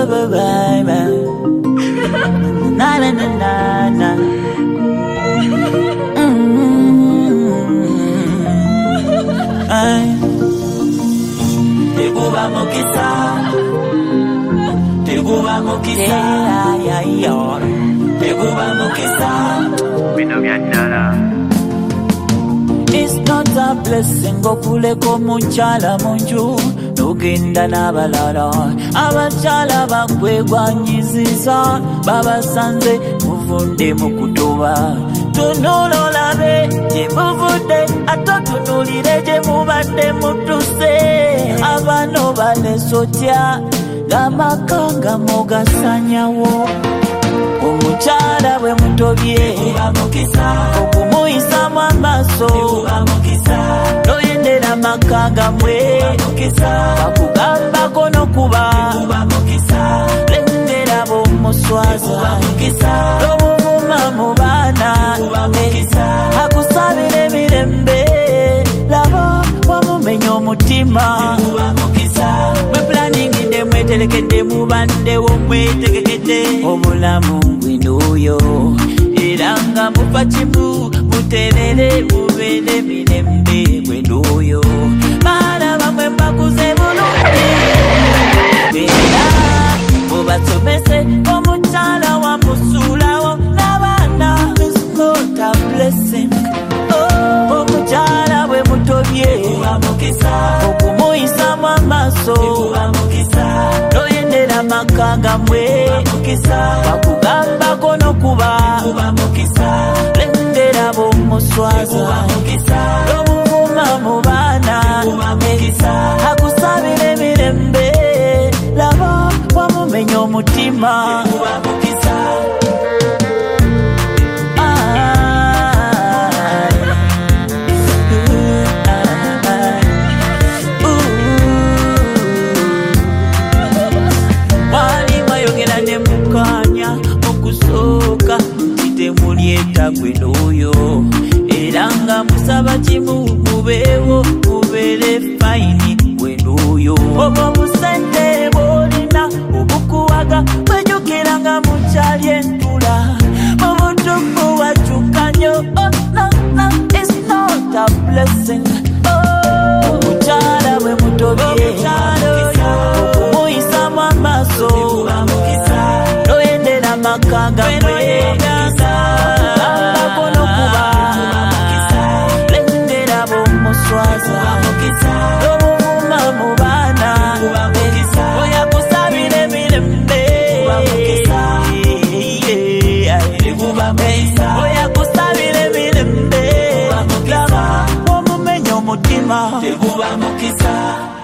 Na na na na na. Teguba mokisa, teguba mokisa, teguba mokisa. It's not a blessing okuleko muchala munju nogenda n'abalala abachala bakwegwanyiziza babasanze muvunde mukutoba tunololabe gye muvudde atotunulire gye mubadde mutuse abano balesotya gamakanga mugasanyawo omuchala bwe mutobye okumuyisa mu amaaso noyendera makanga mwe bakugambako nokuba lendera bomuswaza nomuvuma mu baana akusabira emirembe laba wamumenya omutima mwe planingide mweterekedde mubandewo mwetegekede obulamu ngwinoyo era nga mufa kimu muterere mubere mirembe ngwinoyo baana bamwe mbakuze bulungi era mubasomese omukyala wamusuulawo n'abaana is not a blessing omukyala bwe mutobye okumuyisa mu amaaso noyendera makanga mwe bakugambako nokuba lendera bomuswaza nomuvuma mu baana akusabira emirembe laba wamumenya omutima okusooka titemuliyeta gwenoyo era nga musaba kimu mubeewo mubeere fayini gwenoyo obwo busente bwolina obukuwaga bwejukira nga mukyali entula obutuku wacukanyo it's not a blessing omukyala bwe mutobye okumuyisa mu amaaso makanga mwegambako nokuba lendera bomuswaza nomuvuma mu baana oyakusabira emirembe oyakusabira emirembe laba omumenya omutima teguba mukisa